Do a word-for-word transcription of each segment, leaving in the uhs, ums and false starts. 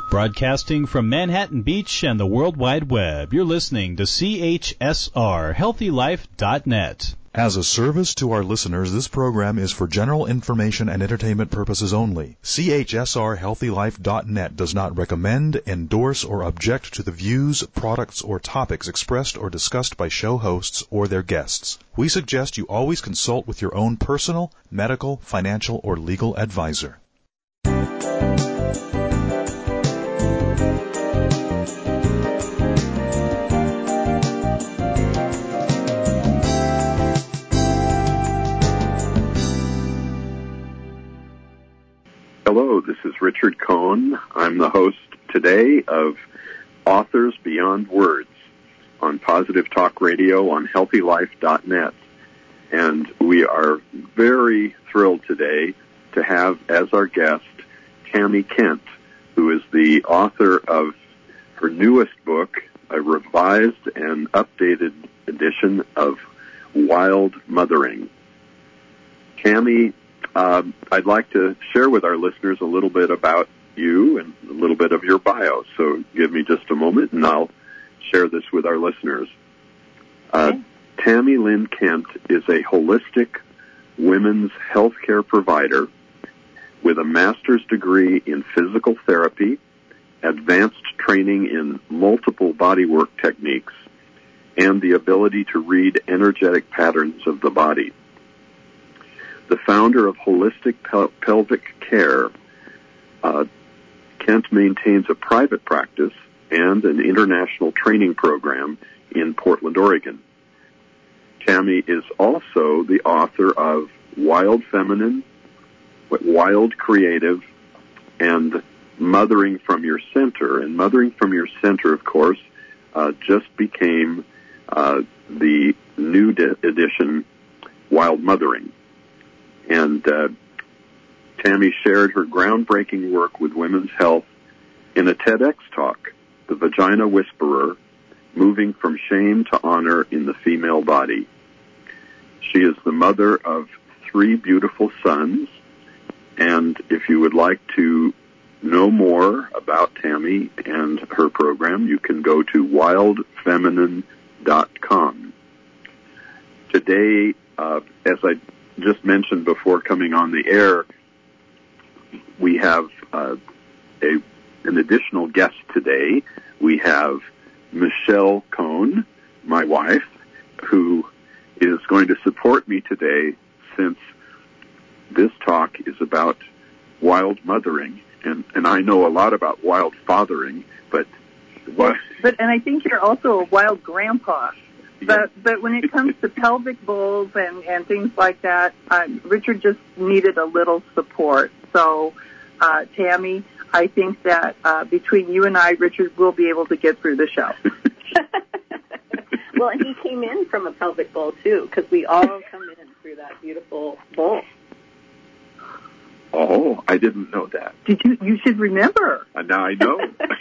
Broadcasting from Manhattan Beach and the World Wide Web, you're listening to C H S R Healthy Life dot net. As a service to our listeners, this program is for general information and entertainment purposes only. C H S R Healthy Life dot net does not recommend, endorse, or object to the views, products, or topics expressed or discussed by show hosts or their guests. We suggest you always consult with your own personal, medical, financial, or legal advisor. Hello, this is Richard Cohn. I'm the host today of Authors Beyond Words on Positive Talk Radio on Healthy Life dot net. And we are very thrilled today to have as our guest Tammy Kent, who is the author of her newest book, a revised and updated edition of Wild Mothering. Tammy, Um, I'd like to share with our listeners a little bit about you and a little bit of your bio. So give me just a moment, and I'll share this with our listeners. Uh, okay. Tammy Lynn Kent is a holistic women's healthcare provider with a master's degree in physical therapy, advanced training in multiple bodywork techniques, and the ability to read energetic patterns of the body. The founder of Holistic Pel- Pelvic Care, uh, Kent maintains a private practice and an international training program in Portland, Oregon. Tammy is also the author of Wild Feminine, Wild Creative, and Mothering from Your Center. And Mothering from Your Center, of course, uh, just became uh, the new de- edition, Wild Mothering. And uh, Tammy shared her groundbreaking work with women's health in a TEDx talk, The Vagina Whisperer, Moving from Shame to Honor in the Female Body. She is the mother of three beautiful sons, and if you would like to know more about Tammy and her program, you can go to wild feminine dot com. Today, uh, as I just mentioned before coming on the air, we have uh, a, an additional guest today. We have Michelle Cohn, my wife, who is going to support me today since this talk is about wild mothering. And, and I know a lot about wild fathering, but... Well, but and I think you're also a wild grandpa. But but when it comes to pelvic bowls and, and things like that, um, Richard just needed a little support. So, uh, Tammy, I think that uh, between you and I, Richard will be able to get through the show. Well, and he came in from a pelvic bowl, too, because we all come in through that beautiful bowl. Oh, I didn't know that. Did you? You should remember. Uh, now I know.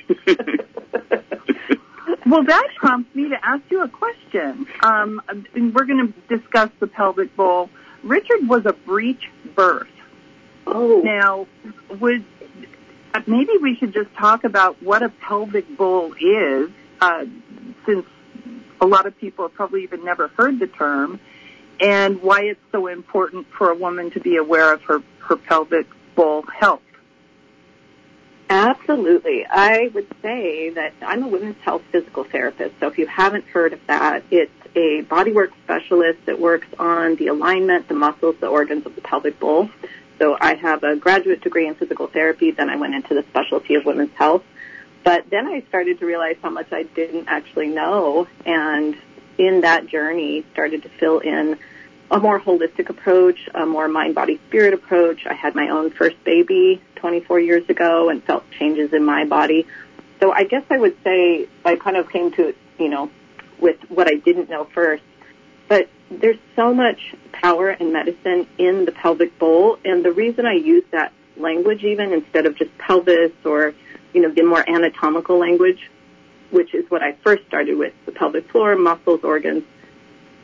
Well, that prompts me to ask you a question. Um, we're going to discuss the pelvic bowl. Richard was a breech birth. Oh. Now, would maybe we should just talk about what a pelvic bowl is, uh, since a lot of people have probably even never heard the term, and why it's so important for a woman to be aware of her, her pelvic bowl health. Absolutely. I would say that I'm a women's health physical therapist, so if you haven't heard of that, it's a bodywork specialist that works on the alignment, the muscles, the organs of the pelvic bowl. So I have a graduate degree in physical therapy, then I went into the specialty of women's health. But then I started to realize how much I didn't actually know, and in that journey started to fill in a more holistic approach, a more mind-body-spirit approach. I had my own first baby twenty-four years ago and felt changes in my body. So I guess I would say I kind of came to it, you know, with what I didn't know first. But there's so much power and medicine in the pelvic bowl, and the reason I use that language even instead of just pelvis or, you know, the more anatomical language, which is what I first started with, the pelvic floor, muscles, organs,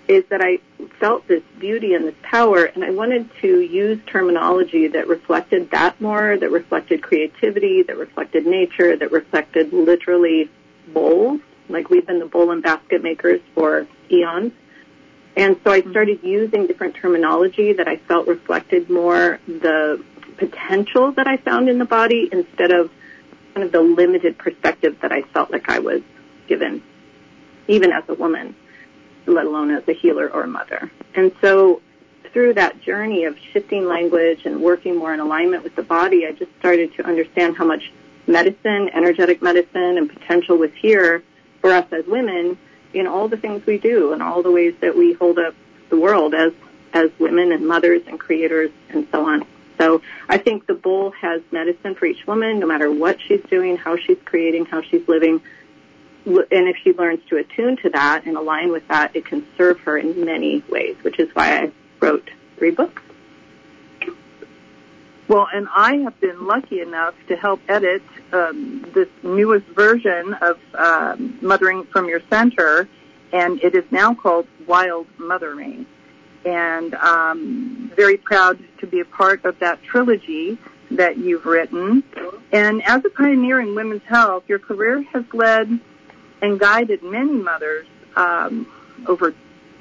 is that I felt this beauty and this power, and I wanted to use terminology that reflected that more, that reflected creativity, that reflected nature, that reflected literally bowls. Like, we've been the bowl and basket makers for eons. And so I started using different terminology that I felt reflected more the potential that I found in the body instead of kind of the limited perspective that I felt like I was given, even as a woman, let alone as a healer or a mother. And so through that journey of shifting language and working more in alignment with the body, I just started to understand how much medicine, energetic medicine, and potential was here for us as women in all the things we do and all the ways that we hold up the world as, as women and mothers and creators and so on. So I think the bowl has medicine for each woman, no matter what she's doing, how she's creating, how she's living. And if she learns to attune to that and align with that, it can serve her in many ways, which is why I wrote three books. Well, and I have been lucky enough to help edit um, this newest version of um, Mothering from Your Center, and it is now called Wild Mothering. And um, very proud to be a part of that trilogy that you've written. And as a pioneer in women's health, your career has led and guided many mothers um, over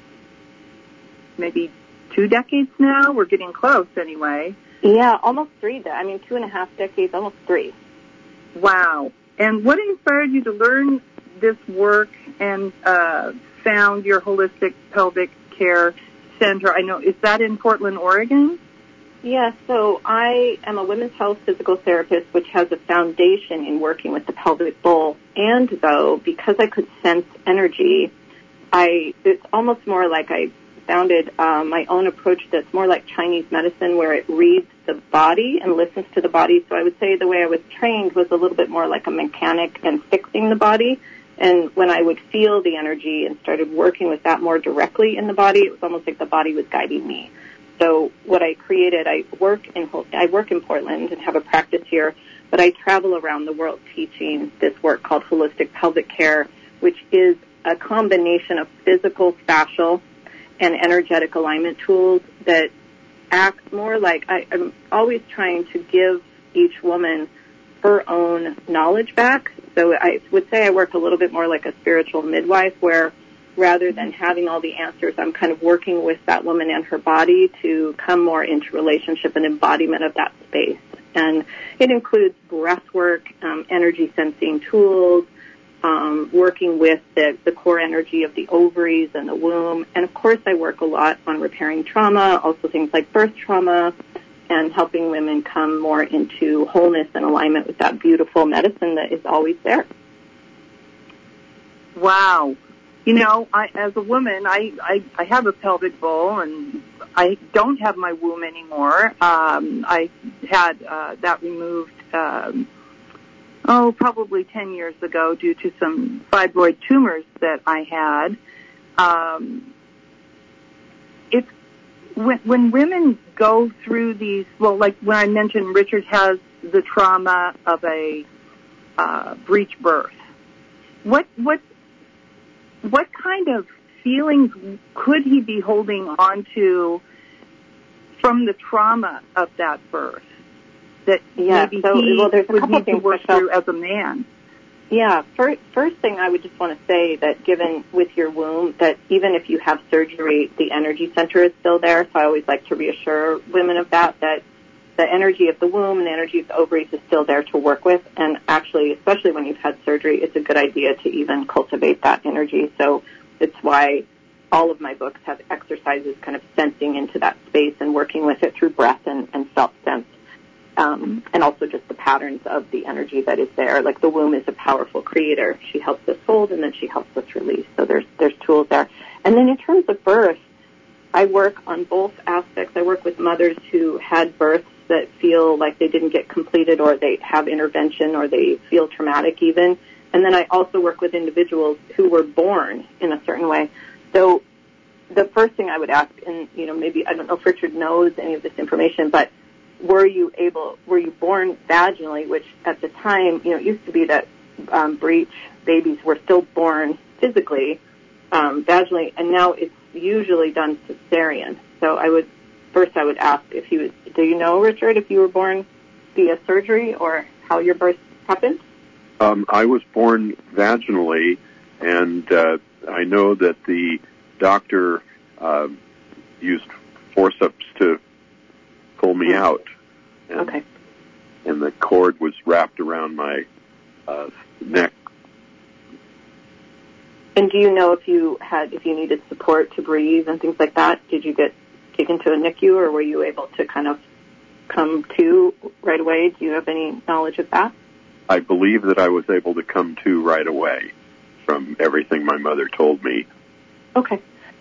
maybe two decades now. We're getting close anyway. Yeah, almost three. I mean, two and a half decades, almost three. Wow. And what inspired you to learn this work and uh, found your Holistic Pelvic Care Center? I know, is that in Portland, Oregon? Yeah, so I am a women's health physical therapist, which has a foundation in working with the pelvic bowl. And though, because I could sense energy, I it's almost more like I founded uh, my own approach that's more like Chinese medicine, where it reads the body and listens to the body. So I would say the way I was trained was a little bit more like a mechanic and fixing the body. And when I would feel the energy and started working with that more directly in the body, it was almost like the body was guiding me. So what I created, I work in I work in Portland and have a practice here, but I travel around the world teaching this work called Holistic Pelvic Care, which is a combination of physical, fascial, and energetic alignment tools that act more like I, I'm always trying to give each woman her own knowledge back. So I would say I work a little bit more like a spiritual midwife, where rather than having all the answers, I'm kind of working with that woman and her body to come more into relationship and embodiment of that space. And it includes breath work, um, energy sensing tools, um, working with the, the core energy of the ovaries and the womb. And, of course, I work a lot on repairing trauma, also things like birth trauma, and helping women come more into wholeness and alignment with that beautiful medicine that is always there. Wow. You know, I, as a woman, I, I, I have a pelvic bowl, and I don't have my womb anymore. Um, I had uh, that removed, um, oh, probably ten years ago due to some fibroid tumors that I had. Um, it's when, when women go through these, well, like when I mentioned Richard has the trauma of a uh, breech birth. What what what kind of feelings could he be holding on to from the trauma of that birth that yeah, maybe so, he well, there's a would couple need to work through as a man? Yeah, first, first thing I would just want to say that given with your womb, that even if you have surgery, the energy center is still there. So I always like to reassure women of that, that the energy of the womb and the energy of the ovaries is still there to work with. And actually, especially when you've had surgery, it's a good idea to even cultivate that energy. So it's why all of my books have exercises kind of sensing into that space and working with it through breath and, and self-sense. Um, and also just the patterns of the energy that is there. Like the womb is a powerful creator. She helps us hold and then she helps us release. So there's there's tools there. And then in terms of birth, I work on both aspects. I work with mothers who had births that feel like they didn't get completed, or they have intervention, or they feel traumatic even. And then I also work with individuals who were born in a certain way. So the first thing I would ask, and you know, maybe I don't know if Richard knows any of this information, but were you able, were you born vaginally, which at the time, you know, it used to be that um, breech babies were still born physically, um, vaginally, and now it's usually done cesarean. So I would, first I would ask if you, do you know, Richard, if you were born via surgery or how your birth happened? Um, I was born vaginally, and uh, I know that the doctor uh, used forceps to pull me out. And, okay. And the cord was wrapped around my uh, neck. And do you know if you had, if you needed support to breathe and things like that? Did you get taken to a N I C U, or were you able to kind of come to right away? Do you have any knowledge of that? I believe that I was able to come to right away from everything my mother told me. Okay.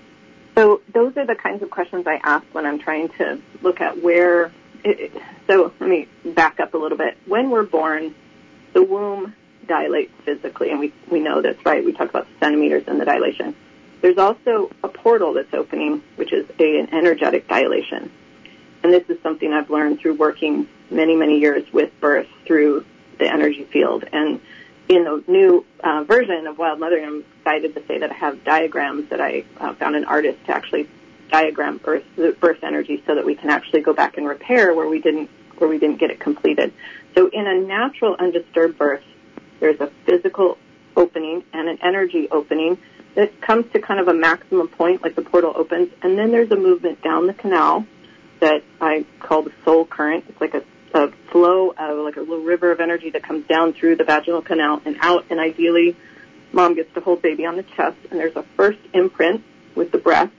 So those are the kinds of questions I ask when I'm trying to look at where, it, so let me back up a little bit. When we're born, the womb dilates physically, and we, we know this, right? We talk about the centimeters and the dilation. There's also a portal that's opening, which is a, an energetic dilation. And this is something I've learned through working many, many years with birth through the energy field. And in the new uh, version of Wild Mothering, I'm excited to say that I have diagrams that I uh, found an artist to actually diagram birth, birth energy so that we can actually go back and repair where we didn't where we didn't get it completed. So in a natural undisturbed birth, there's a physical opening and an energy opening that comes to kind of a maximum point, like the portal opens, and then there's a movement down the canal that I call the soul current. It's like a, a flow of like a little river of energy that comes down through the vaginal canal and out, and ideally mom gets to hold baby on the chest, and there's a first imprint with the breath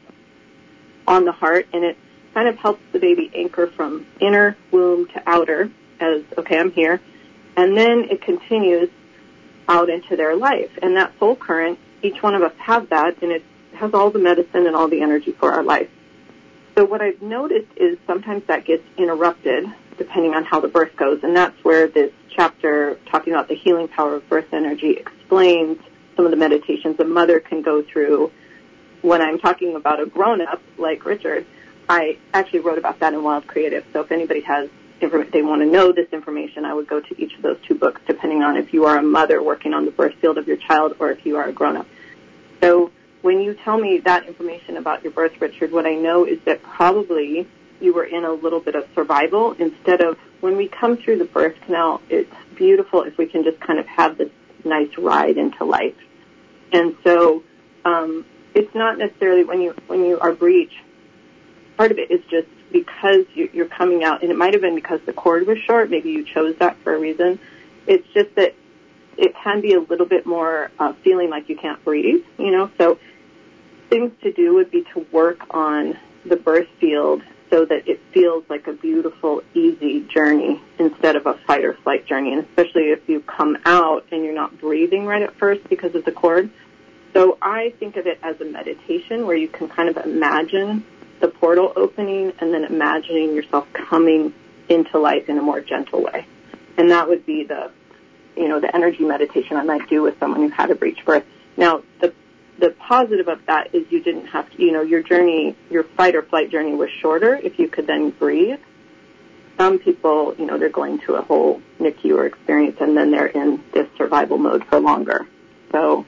on the heart, and it kind of helps the baby anchor from inner womb to outer as, okay, I'm here, and then it continues out into their life. And that soul current, each one of us have that, and it has all the medicine and all the energy for our life. So what I've noticed is sometimes that gets interrupted depending on how the birth goes, and that's where this chapter talking about the healing power of birth energy explains some of the meditations a mother can go through. When I'm talking about a grown-up like Richard, I actually wrote about that in Wild Creative. So if anybody has inform- they want to know this information, I would go to each of those two books, depending on if you are a mother working on the birth field of your child or if you are a grown-up. So when you tell me that information about your birth, Richard, what I know is that probably you were in a little bit of survival instead of, when we come through the birth canal, it's beautiful if we can just kind of have this nice ride into life. And so um, it's not necessarily when you when you are breech, part of it is just because you, you're coming out, and it might have been because the cord was short, maybe you chose that for a reason. It's just that it can be a little bit more uh, feeling like you can't breathe, you know, so things to do would be to work on the birth field so that it feels like a beautiful, easy journey instead of a fight or flight journey, and especially if you come out and you're not breathing right at first because of the cord. So I think of it as a meditation where you can kind of imagine the portal opening and then imagining yourself coming into life in a more gentle way. And that would be the, you know, the energy meditation I might do with someone who had a breech birth. Now, the the positive of that is you didn't have to, you know, your journey, your fight or flight journey was shorter if you could then breathe. Some people, you know, they're going to a whole N I C U or experience and then they're in this survival mode for longer. So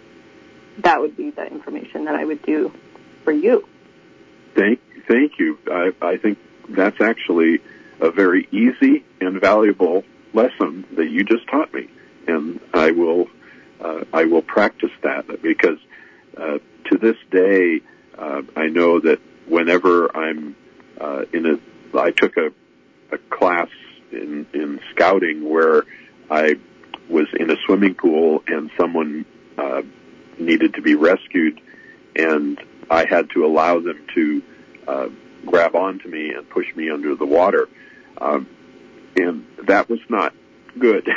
that would be the information that I would do for you. Thank, thank you. I, I think that's actually a very easy and valuable lesson that you just taught me, and I will, uh, I will practice that because uh, to this day, uh, I know that whenever I'm uh, in a, I took a, a class in, in scouting where I was in a swimming pool and someone uh, needed to be rescued, and I had to allow them to uh, grab onto me and push me under the water. Um, and that was not good.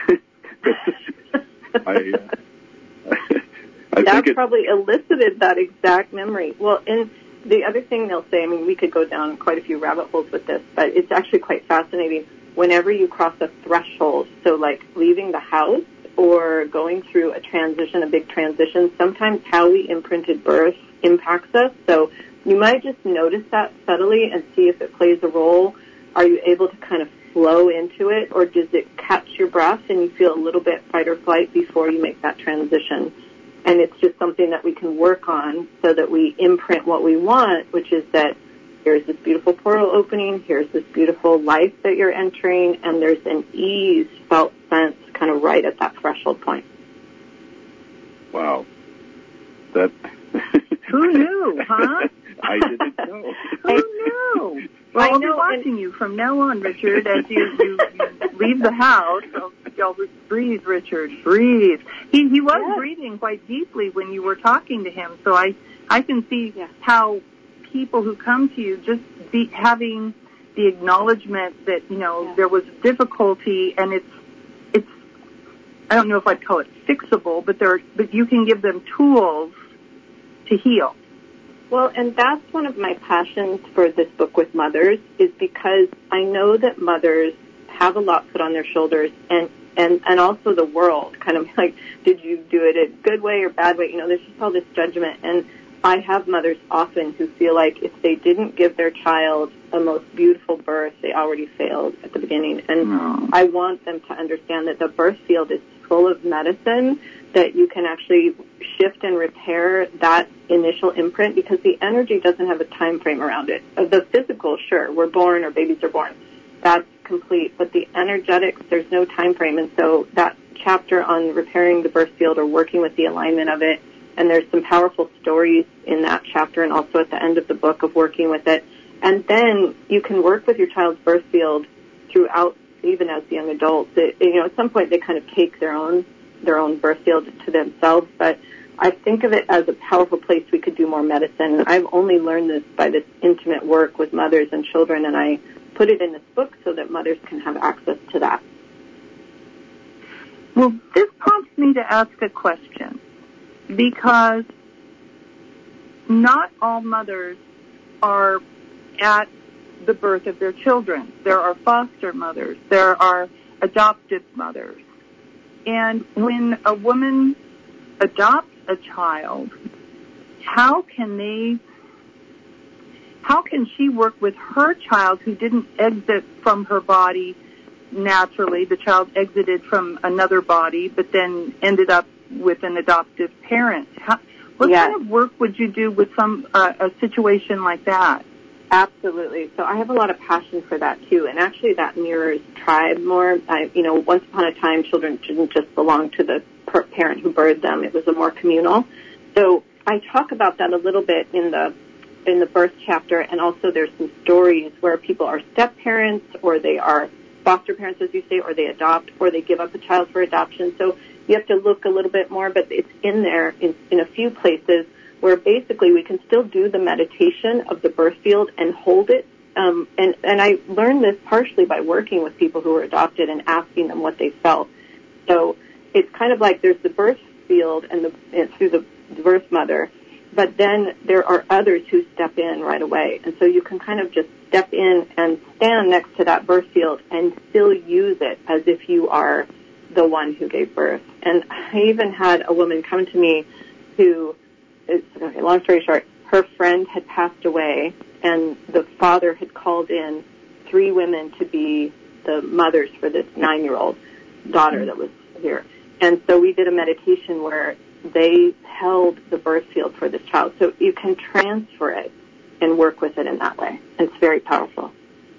I, uh, I that think it, probably elicited that exact memory. Well, and the other thing they'll say, I mean, we could go down quite a few rabbit holes with this, but it's actually quite fascinating. Whenever you cross a threshold, so like leaving the house or going through a transition, a big transition, sometimes how we imprinted birth impacts us. So you might just notice that subtly and see if it plays a role. Are you able to kind of flow into it, or does it catch your breath and you feel a little bit fight or flight before you make that transition? And it's just something that we can work on so that we imprint what we want, which is that here's this beautiful portal opening, here's this beautiful life that you're entering, and there's an ease felt sense kind of right at that threshold point. Wow. That... Who knew, huh? I didn't know. Who knew? Well, I I'll know, be watching you from now on, Richard, as you, you, you leave the house. I'll, I'll breathe, Richard, breathe. He he was yes. breathing quite deeply when you were talking to him, so I, I can see yes. how people who come to you just be having the acknowledgement that, you know, yes. there was difficulty, and it's, it's, I don't know if I'd call it fixable, but there, but you can give them tools to heal. Well, and that's one of my passions for this book with mothers, is because I know that mothers have a lot put on their shoulders, and, and, and also the world, kind of like, did you do it a good way or bad way? You know, there's just all this judgment. And I have mothers often who feel like if they didn't give their child a most beautiful birth, they already failed at the beginning. And Oh. I want them to understand that the birth field is full of medicine, that you can actually shift and repair that initial imprint, because the energy doesn't have a time frame around it. The physical, sure, we're born or babies are born. That's complete. But the energetics, there's no time frame. And so that chapter on repairing the birth field or working with the alignment of it, and there's some powerful stories in that chapter and also at the end of the book of working with it. And then you can work with your child's birth field throughout, even as young adults. It, you know, at some point they kind of take their own their own birth field to themselves, but I think of it as a powerful place we could do more medicine. I've only learned this by this intimate work with mothers and children, and I put it in this book so that mothers can have access to that. Well, this prompts me to ask a question, because not all mothers are at the birth of their children. There are foster mothers. There are adoptive mothers. And when a woman adopts a child, how can they, how can she work with her child who didn't exit from her body naturally? The child exited from another body, but then ended up with an adoptive parent. How, what yes. kind of work would you do with some uh, a situation like that? Absolutely. So I have a lot of passion for that too, and actually that mirrors tribe more. I, you know, once upon a time, children didn't just belong to the per- parent who birthed them; it was a more communal. So I talk about that a little bit in the in the birth chapter, and also there's some stories where people are step parents, or they are foster parents, as you say, or they adopt, or they give up a child for adoption. So you have to look a little bit more, but it's in there in, in a few places, where basically we can still do the meditation of the birth field and hold it. Um, and, and I learned this partially by working with people who were adopted and asking them what they felt. So it's kind of like there's the birth field and, the, and through the birth mother, but then there are others who step in right away. And so you can kind of just step in and stand next to that birth field and still use it as if you are the one who gave birth. And I even had a woman come to me who, it's, okay, long story short, her friend had passed away, and the father had called in three women to be the mothers for this nine-year-old daughter that was here. And so we did a meditation where they held the birth field for this child. So you can transfer it and work with it in that way. It's very powerful.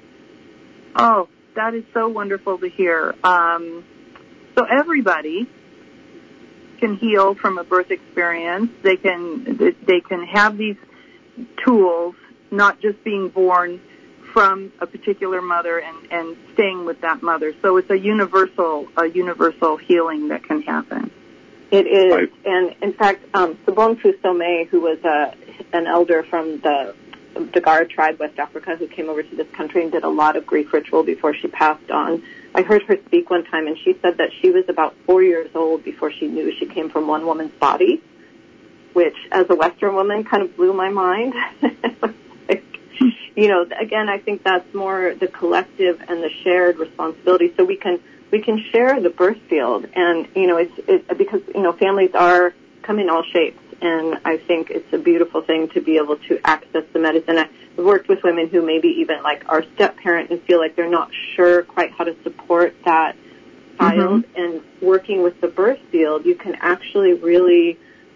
Oh, that is so wonderful to hear. Um, so everybody can heal from a birth experience. They can they can have these tools, not just being born from a particular mother and, and staying with that mother. So it's a universal a universal healing that can happen. It is, Right. And in fact, um, Sobon Fusome, who was a, an elder from the Dagar tribe, West Africa, who came over to this country and did a lot of grief ritual before she passed on. I heard her speak one time, and she said that she was about four years old before she knew she came from one woman's body, which, as a Western woman, kind of blew my mind. Like, you know, again, I think that's more the collective and the shared responsibility. So we can we can share the birth field, and you know, it's it, because you know families are come in all shapes. And I think it's a beautiful thing to be able to access the medicine. I've worked with women who maybe even like are step-parent and feel like they're not sure quite how to support that child. Mm-hmm. And working with the birth field, you can actually really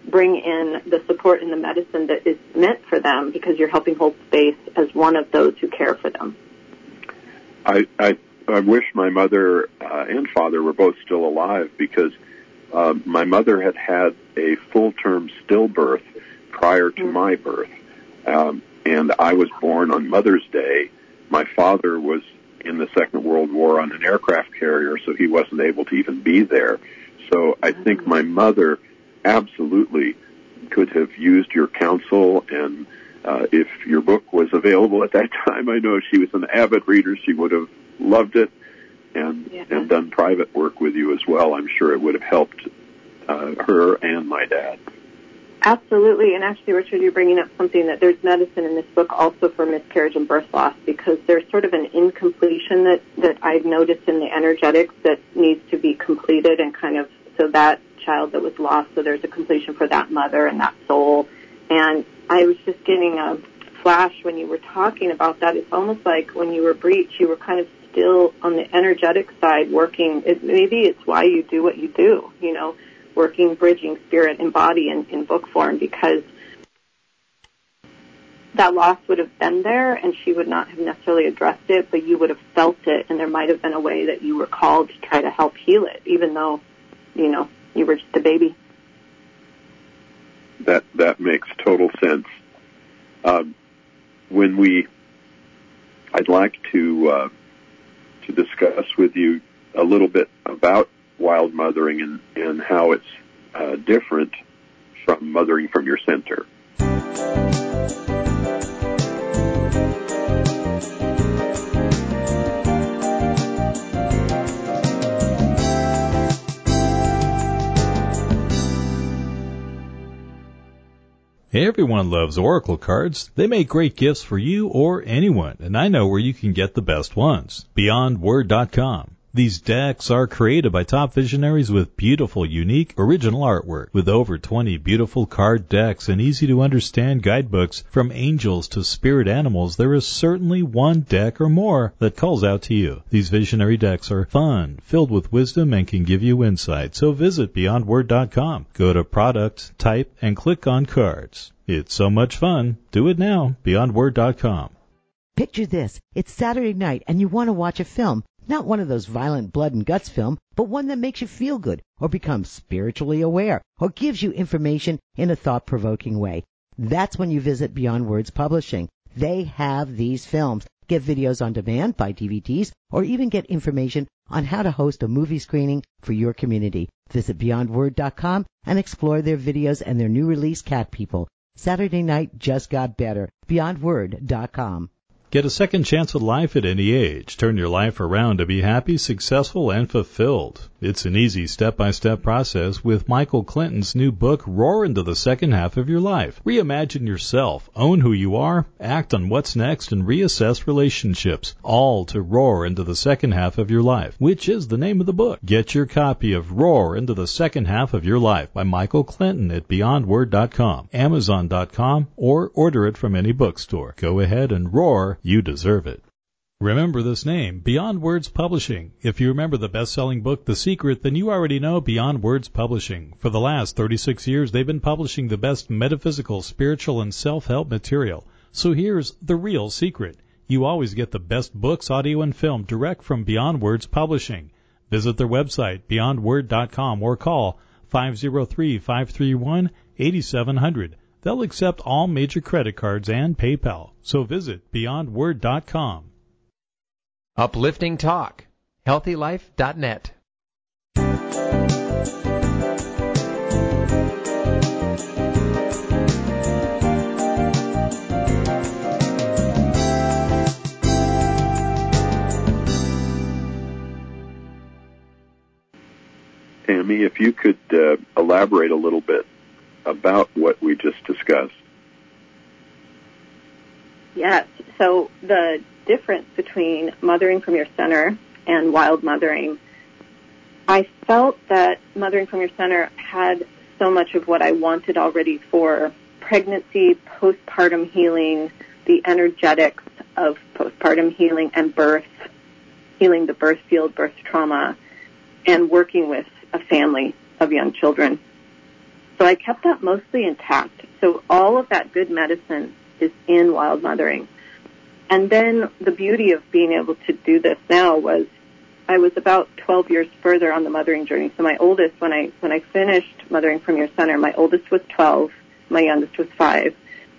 bring in the support and the medicine that is meant for them, because you're helping hold space as one of those who care for them. I I, I wish my mother uh, and father were both still alive, because uh, my mother had had a full-term stillbirth prior to mm-hmm. my birth, um, and I was born on Mother's Day. My father was in the Second World War on an aircraft carrier, so he wasn't able to even be there. So I think my mother absolutely could have used your counsel, and uh, if your book was available at that time, I know she was an avid reader. She would have loved it and, yeah. and done private work with you as well. I'm sure it would have helped uh, her and my dad. Absolutely. And actually, Richard, you're bringing up something that there's medicine in this book also for miscarriage and birth loss, because there's sort of an incompletion that, that I've noticed in the energetics that needs to be completed, and kind of so that child that was lost, so there's a completion for that mother and that soul. And I was just getting a flash when you were talking about that. It's almost like when you were breached, you were kind of still on the energetic side working. It, maybe it's why you do what you do, you know, working, bridging spirit and body in, in book form, because that loss would have been there and she would not have necessarily addressed it, but you would have felt it, and there might have been a way that you were called to try to help heal it, even though, you know, you were just a baby. That that makes total sense. Um, when we, I'd like to uh, to discuss with you a little bit about wild mothering and, and how it's uh, different from mothering from your center. Everyone loves Oracle cards. They make great gifts for you or anyone, and I know where you can get the best ones. Beyond Word dot com. These decks are created by top visionaries with beautiful, unique, original artwork. With over twenty beautiful card decks and easy-to-understand guidebooks from angels to spirit animals, there is certainly one deck or more that calls out to you. These visionary decks are fun, filled with wisdom, and can give you insight. So visit Beyond Word dot com. Go to Product, type, and click on Cards. It's so much fun. Do it now. Beyond Word dot com. Picture this. It's Saturday night and you want to watch a film. Not one of those violent blood and guts film, but one that makes you feel good or become spiritually aware or gives you information in a thought-provoking way. That's when you visit Beyond Words Publishing. They have these films. Get videos on demand by D V Ds or even get information on how to host a movie screening for your community. Visit Beyond Word dot com and explore their videos and their new release, Cat People. Saturday night just got better. Beyond Word dot com. Get a second chance at life at any age. Turn your life around to be happy, successful, and fulfilled. It's an easy step-by-step process with Michael Clinton's new book, Roar into the Second Half of Your Life. Reimagine yourself, own who you are, act on what's next, and reassess relationships, all to roar into the second half of your life, which is the name of the book. Get your copy of Roar into the Second Half of Your Life by Michael Clinton at Beyond Word dot com, Amazon dot com, or order it from any bookstore. Go ahead and roar. You deserve it. Remember this name, Beyond Words Publishing. If you remember the best-selling book, The Secret, then you already know Beyond Words Publishing. For the last thirty-six years, they've been publishing the best metaphysical, spiritual, and self-help material. So here's the real secret. You always get the best books, audio, and film direct from Beyond Words Publishing. Visit their website, Beyond Word dot com, or call five oh three, five three one, eight seven zero zero. They'll accept all major credit cards and PayPal. So visit Beyond Word dot com. Uplifting Talk. Healthy Life dot net. Tammy, if you could uh, elaborate a little bit about what we just discussed. Yes. So the difference between mothering from your center and wild mothering, I felt that mothering from your center had so much of what I wanted already for pregnancy, postpartum healing, the energetics of postpartum healing and birth, healing the birth field, birth trauma, and working with a family of young children. So I kept that mostly intact. So all of that good medicine is in Wild Mothering. And then the beauty of being able to do this now was I was about twelve years further on the mothering journey. So my oldest, when I when I finished Mothering from Your Center, my oldest was twelve, my youngest was five.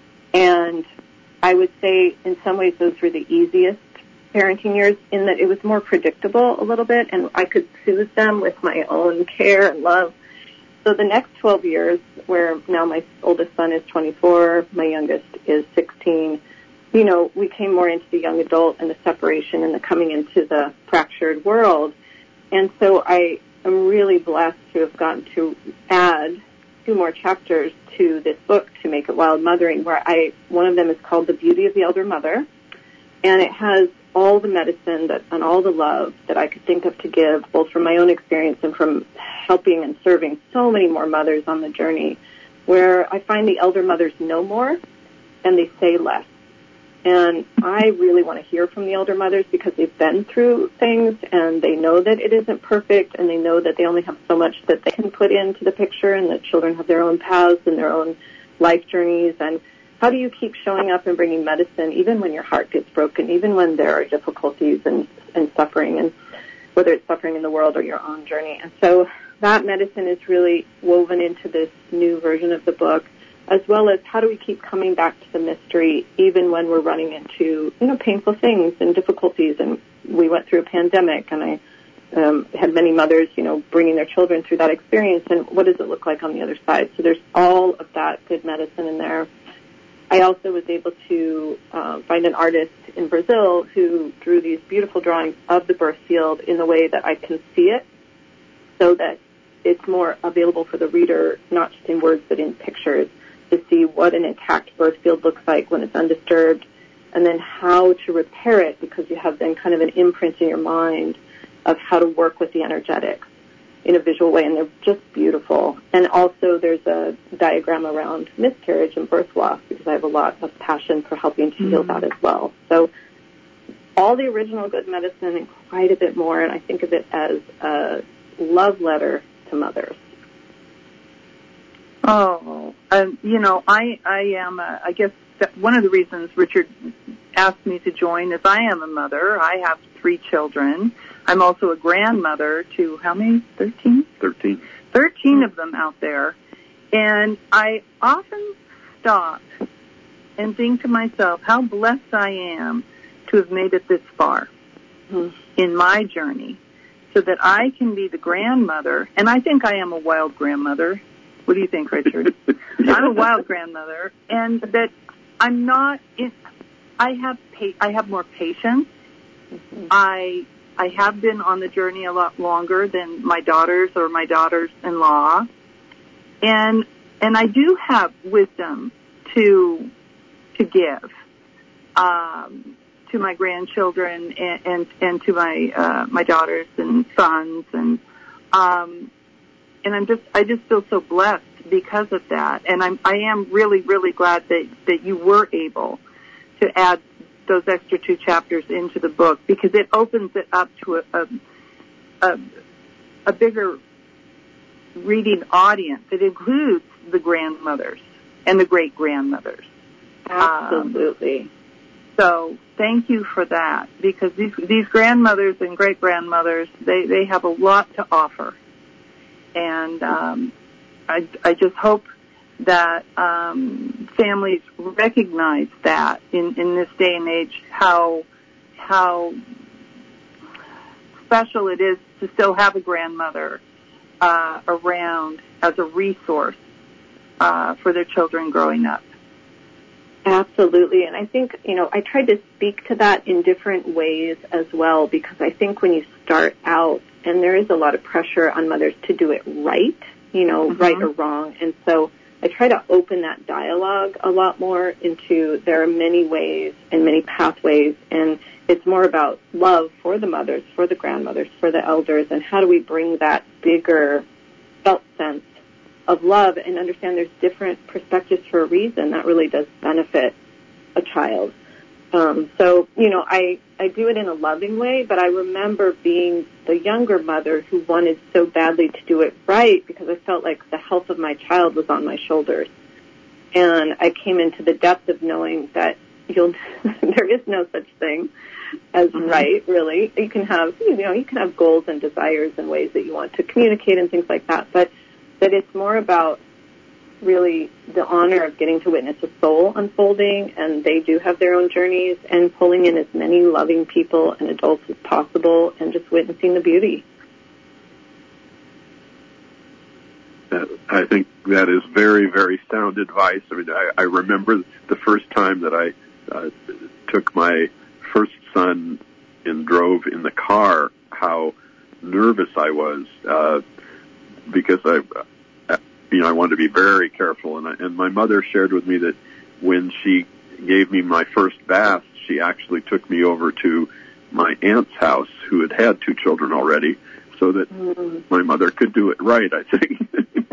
And I would say in some ways those were the easiest parenting years in that it was more predictable a little bit, and I could soothe them with my own care and love. So the next twelve years, where now my oldest son is twenty-four, my youngest is sixteen, you know, we came more into the young adult and the separation and the coming into the fractured world. And so I am really blessed to have gotten to add two more chapters to this book to make it Wild Mothering, where I, one of them is called The Beauty of the Elder Mother, and it has all the medicine that, and all the love that I could think of to give, both from my own experience and from helping and serving so many more mothers on the journey, where I find the elder mothers know more and they say less. And I really want to hear from the elder mothers because they've been through things and they know that it isn't perfect and they know that they only have so much that they can put into the picture and that children have their own paths and their own life journeys. And how do you keep showing up and bringing medicine even when your heart gets broken, even when there are difficulties and, and suffering, and whether it's suffering in the world or your own journey? And so that medicine is really woven into this new version of the book, as well as how do we keep coming back to the mystery even when we're running into, you know, painful things and difficulties. And we went through a pandemic, and I um, had many mothers, you know, bringing their children through that experience, and what does it look like on the other side? So there's all of that good medicine in there. I also was able to uh, find an artist in Brazil who drew these beautiful drawings of the birth field in the way that I can see it, so that it's more available for the reader, not just in words but in pictures, to see what an intact birth field looks like when it's undisturbed, and then how to repair it, because you have then kind of an imprint in your mind of how to work with the energetics in a visual way, and they're just beautiful. And also there's a diagram around miscarriage and birth loss, because I have a lot of passion for helping to heal mm-hmm. that as well. So all the original good medicine and quite a bit more, and I think of it as a love letter to mothers. Oh, um, you know, I, I am, uh, I guess that one of the reasons Richard asked me to join is I am a mother. I have three children. I'm also a grandmother to how many? Thirteen? Thirteen. Thirteen of them out there. And I often stop and think to myself how blessed I am to have made it this far mm-hmm. in my journey, so that I can be the grandmother, and I think I am a wild grandmother. What do you think, Richard? I'm a wild grandmother, and that I'm not. In, I have pa- I have more patience. Mm-hmm. I I have been on the journey a lot longer than my daughters or my daughters-in-law, and and I do have wisdom to to give um, to my grandchildren and and, and to my uh, my daughters and sons, and um, and I'm just I just feel so blessed because of that, and I'm I am really really glad that that you were able to add those extra two chapters into the book, because it opens it up to a a, a, a bigger reading audience. It includes the grandmothers and the great-grandmothers. Absolutely. Um, so thank you for that, because these these grandmothers and great-grandmothers, they, they have a lot to offer. And um, I, I just hope that um, families recognize that in, in this day and age, how how special it is to still have a grandmother uh, around as a resource uh, for their children growing up. Absolutely. And I think, you know, I tried to speak to that in different ways as well, because I think when you start out, and there is a lot of pressure on mothers to do it right, you know, mm-hmm. right or wrong. And so I try to open that dialogue a lot more into there are many ways and many pathways, and it's more about love for the mothers, for the grandmothers, for the elders, and how do we bring that bigger felt sense of love and understand there's different perspectives for a reason that really does benefit a child. Um, so, you know, I, I do it in a loving way, but I remember being the younger mother who wanted so badly to do it right because I felt like the health of my child was on my shoulders. And I came into the depth of knowing that you'll there is no such thing as mm-hmm. right, really. You can have, you know, you can have goals and desires and ways that you want to communicate and things like that, but that it's more about really the honor of getting to witness a soul unfolding, and they do have their own journeys, and pulling in as many loving people and adults as possible and just witnessing the beauty. I think that is very, very sound advice. I mean, I, I remember the first time that I uh, took my first son and drove in the car, how nervous I was, uh, because I, uh, you know, I wanted to be very careful. And, I, and my mother shared with me that when she gave me my first bath, she actually took me over to my aunt's house, who had had two children already, so that mm. my mother could do it right, I think.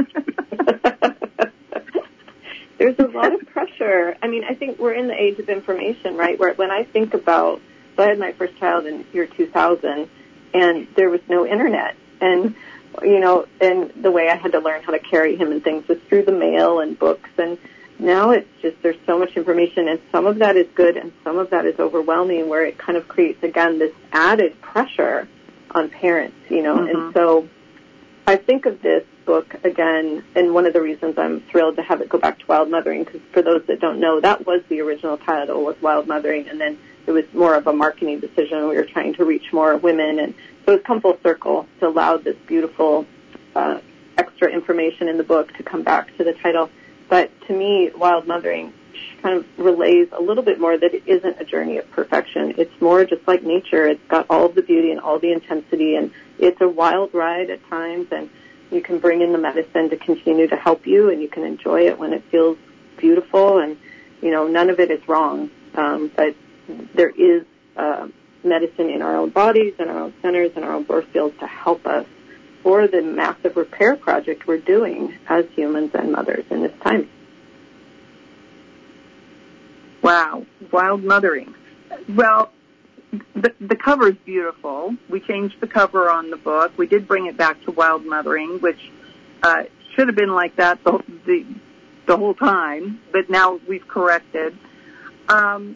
There's a lot of pressure. I mean, I think we're in the age of information, right? Where when I think about, so I had my first child in year two thousand, and there was no internet. And, you know, and the way I had to learn how to carry him and things was through the mail and books. And now it's just, there's so much information, and some of that is good and some of that is overwhelming, where it kind of creates, again, this added pressure on parents, you know. Mm-hmm. And so I think of this book again, and one of the reasons I'm thrilled to have it go back to Wild Mothering, because for those that don't know, that was the original title, was Wild Mothering, and then it was more of a marketing decision. We were trying to reach more women, and so it's come full circle to allow this beautiful uh, extra information in the book to come back to the title. But to me, Wild Mothering kind of relays a little bit more that it isn't a journey of perfection. It's more just like nature. It's got all of the beauty and all the intensity, and it's a wild ride at times, and you can bring in the medicine to continue to help you, and you can enjoy it when it feels beautiful, and, you know, none of it is wrong. Um, but there is uh, medicine in our own bodies, in our own centers, in our own birth fields to help us for the massive repair project we're doing as humans and mothers in this time. Wow, Wild Mothering. Well, the, the cover is beautiful. We changed the cover on the book. We did bring it back to Wild Mothering, which uh, should have been like that the, the the whole time, but now we've corrected. Um,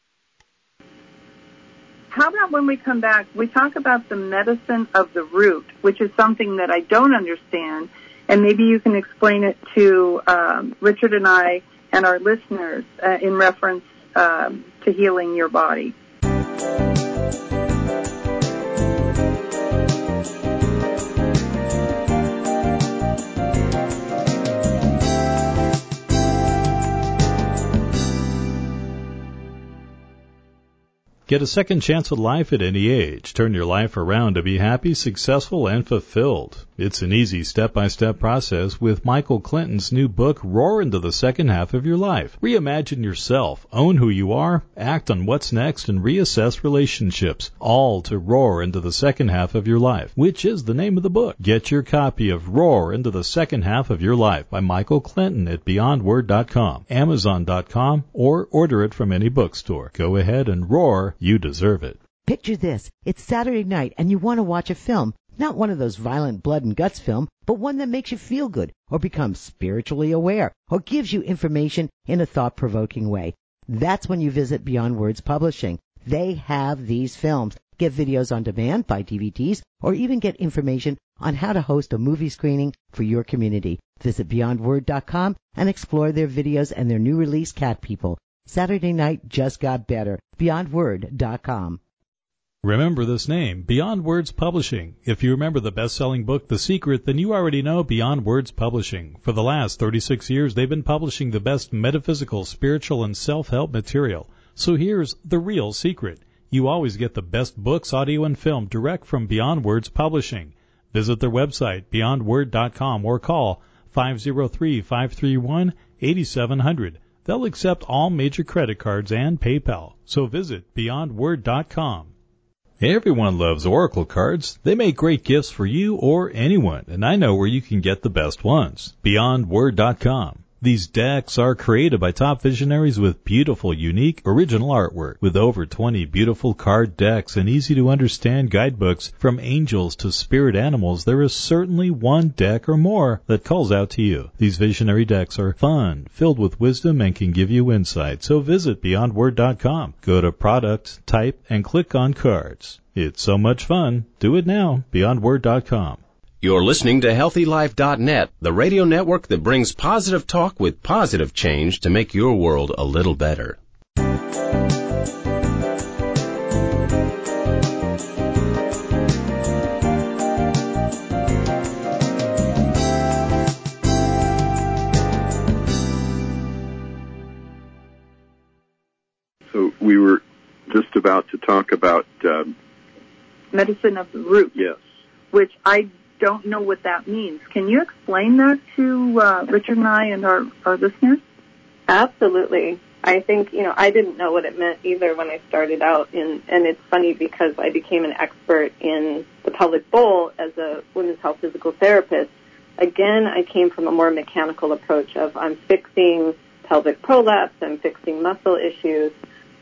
how about when we come back, we talk about the medicine of the root, which is something that I don't understand, and maybe you can explain it to um, Richard and I and our listeners uh, in reference um, to healing your body. Get a second chance at life at any age. Turn your life around to be happy, successful, and fulfilled. It's an easy step-by-step process with Michael Clinton's new book, Roar into the Second Half of Your Life. Reimagine yourself, own who you are, act on what's next, and reassess relationships, all to roar into the second half of your life, which is the name of the book. Get your copy of Roar into the Second Half of Your Life by Michael Clinton at beyond word dot com, amazon dot com, or order it from any bookstore. Go ahead and roar. You deserve it. Picture this. It's Saturday night and you want to watch a film. Not one of those violent blood and guts film, but one that makes you feel good or become spiritually aware or gives you information in a thought-provoking way. That's when you visit Beyond Words Publishing. They have these films. Get videos on demand by D V Ds or even get information on how to host a movie screening for your community. Visit beyond word dot com and explore their videos and their new release, Cat People. Saturday night just got better. beyond word dot com. Remember this name, Beyond Words Publishing. If you remember the best-selling book, The Secret, then you already know Beyond Words Publishing. For the last thirty-six years, they've been publishing the best metaphysical, spiritual, and self-help material. So here's the real secret. You always get the best books, audio, and film direct from Beyond Words Publishing. Visit their website, beyond word dot com, or call five oh three, five three one, eight seven zero zero. They'll accept all major credit cards and PayPal. So visit beyond word dot com. Everyone loves Oracle cards. They make great gifts for you or anyone, and I know where you can get the best ones. beyond word dot com. These decks are created by top visionaries with beautiful, unique, original artwork. With over twenty beautiful card decks and easy-to-understand guidebooks from angels to spirit animals, there is certainly one deck or more that calls out to you. These visionary decks are fun, filled with wisdom, and can give you insight. So visit beyond word dot com. Go to Product, Type, and click on Cards. It's so much fun. Do it now. beyond word dot com. You're listening to healthy life dot net, the radio network that brings positive talk with positive change to make your world a little better. So we were just about to talk about um, medicine of the root. Yes. Which I don't know what that means. Can you explain that to uh, Richard and I and our, our listeners? Absolutely. I think, you know, I didn't know what it meant either when I started out, in, and it's funny because I became an expert in the pelvic bowl as a women's health physical therapist. Again, I came from a more mechanical approach of I'm fixing pelvic prolapse, I'm fixing muscle issues.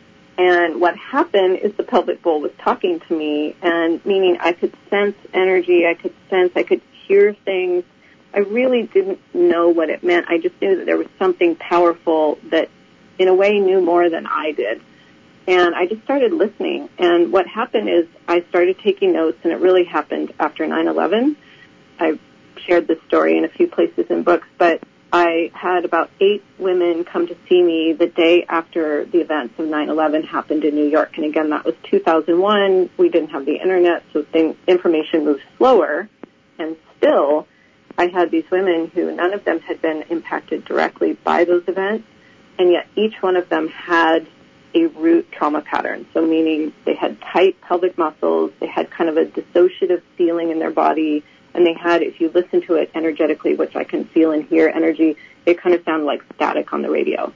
And what happened is the pelvic bowl was talking to me, and meaning I could sense energy, I could sense, I could hear things. I really didn't know what it meant. I just knew that there was something powerful that, in a way, knew more than I did. And I just started listening. And what happened is I started taking notes, and it really happened after nine eleven. I've shared this story in a few places in books, but I had about eight women come to see me the day after the events of nine eleven happened in New York. And again, that was two thousand one. We didn't have the internet, so things, information moved slower. And still, I had these women who none of them had been impacted directly by those events, and yet each one of them had a root trauma pattern. So meaning they had tight pelvic muscles, they had kind of a dissociative feeling in their body, and they had, if you listen to it energetically, which I can feel and hear energy, it kind of sounded like static on the radio.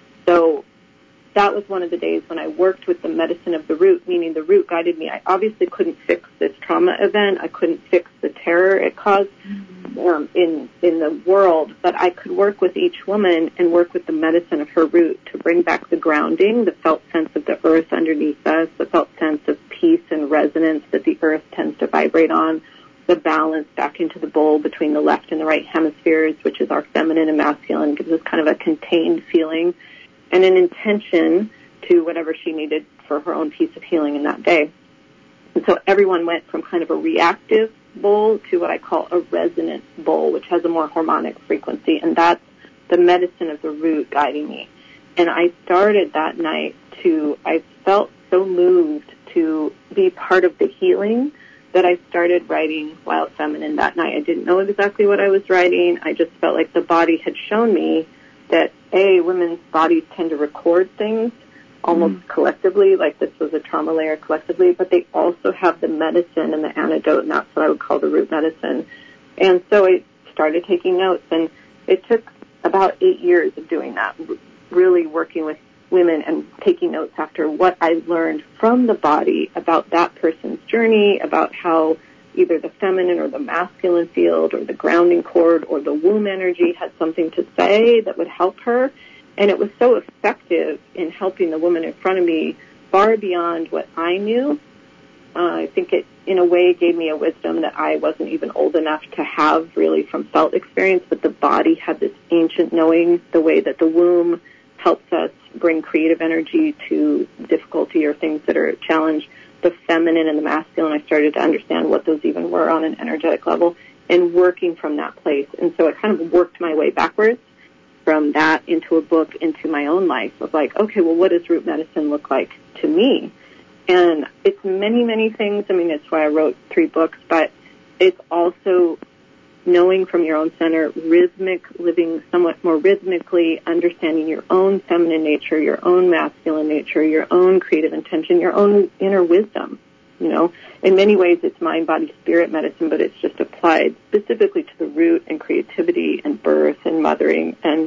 So that was one of the days when I worked with the medicine of the root, meaning the root guided me. I obviously couldn't fix this trauma event. I couldn't fix the terror it caused um, in in the world, but I could work with each woman and work with the medicine of her root to bring back the grounding, the felt sense of the earth underneath us, the felt sense of peace and resonance that the earth tends to vibrate on, the balance back into the bowl between the left and the right hemispheres, which is our feminine and masculine, gives us kind of a contained feeling and an intention to whatever she needed for her own piece of healing in that day. And so everyone went from kind of a reactive bowl to what I call a resonant bowl, which has a more harmonic frequency, and that's the medicine of the root guiding me. And I started that night to, I felt so moved to be part of the healing that I started writing Wild Feminine that night. I didn't know exactly what I was writing. I just felt like the body had shown me that, A, women's bodies tend to record things almost mm. collectively, like this was a trauma layer collectively, but they also have the medicine and the antidote, and that's what I would call the root medicine. And so I started taking notes, and it took about eight years of doing that, really working with women and taking notes after what I learned from the body about that person's journey, about how either the feminine or the masculine field or the grounding cord or the womb energy had something to say that would help her. And it was so effective in helping the woman in front of me far beyond what I knew. Uh, I think it, in a way, gave me a wisdom that I wasn't even old enough to have really from felt experience, but the body had this ancient knowing, the way that the womb helps us bring creative energy to difficulty or things that are a challenge. The feminine and the masculine, I started to understand what those even were on an energetic level and working from that place. And so it kind of worked my way backwards from that into a book, into my own life of like, okay, well, what does root medicine look like to me? And it's many, many things. I mean, it's why I wrote three books, but it's also knowing from your own center, rhythmic, living somewhat more rhythmically, understanding your own feminine nature, your own masculine nature, your own creative intention, your own inner wisdom. You know, in many ways it's mind, body, spirit medicine, but it's just applied specifically to the root and creativity and birth and mothering and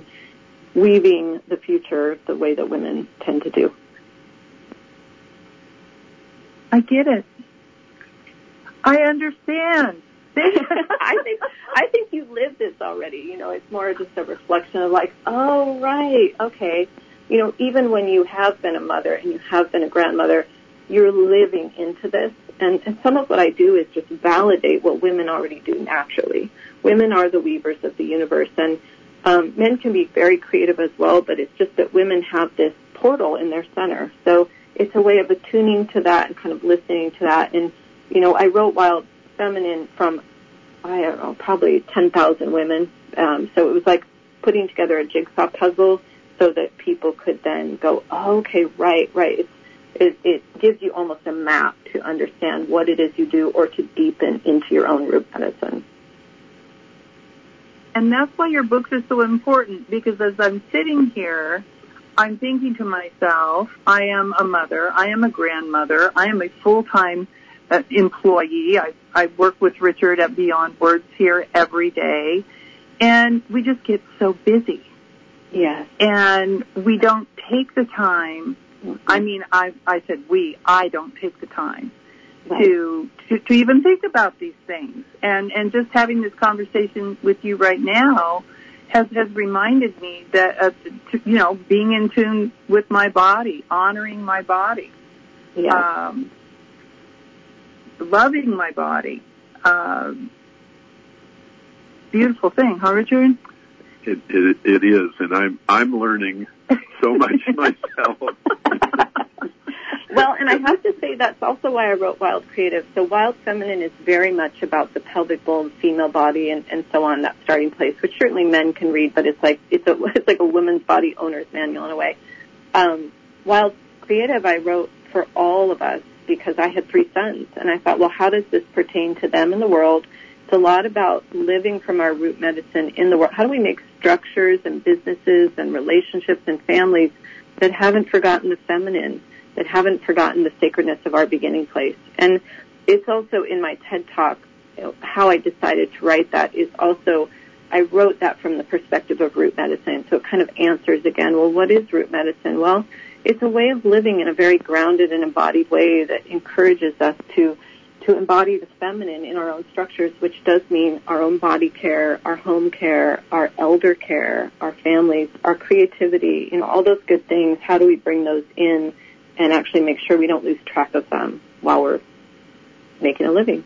weaving the future the way that women tend to do. I get it. I understand. I think I think you live this already. You know, it's more just a reflection of like, oh, right, okay. You know, even when you have been a mother and you have been a grandmother, you're living into this. And, and some of what I do is just validate what women already do naturally. Women are the weavers of the universe, and um, men can be very creative as well, but it's just that women have this portal in their center. So it's a way of attuning to that and kind of listening to that. And, you know, I wrote Wild Feminine from, I don't know, probably ten thousand women. Um, so it was like putting together a jigsaw puzzle so that people could then go, oh, okay, right, right. It's, it, it gives you almost a map to understand what it is you do or to deepen into your own root medicine. And that's why your books are so important, because as I'm sitting here, I'm thinking to myself, I am a mother, I am a grandmother, I am a full-time uh, employee. I, I work with Richard at Beyond Words here every day, and we just get so busy. Yes. And we don't take the time, mm-hmm. I mean, I, I said we, I don't take the time right. to, to to even think about these things. And, and just having this conversation with you right now has, has reminded me that, uh, to, you know, being in tune with my body, honoring my body, yes. um, loving my body. Um, beautiful thing, huh, Richard? It, it, it is, and I'm I'm learning so much myself. Well, and I have to say that's also why I wrote Wild Creative. So Wild Feminine is very much about the pelvic bowl, the female body, and, and so on, that starting place, which certainly men can read, but it's like it's a it's like a woman's body owner's manual in a way. Um, Wild Creative I wrote for all of us because I had three sons, and I thought, well, how does this pertain to them in the world? It's a lot about living from our root medicine in the world. How do we make structures and businesses and relationships and families that haven't forgotten the feminine, that haven't forgotten the sacredness of our beginning place? And it's also in my TED Talk, you know, how I decided to write that is also, I wrote that from the perspective of root medicine. So it kind of answers again, well, what is root medicine? Well, it's a way of living in a very grounded and embodied way that encourages us to to embody the feminine in our own structures, which does mean our own body care, our home care, our elder care, our families, our creativity, you know, all those good things. How do we bring those in and actually make sure we don't lose track of them while we're making a living?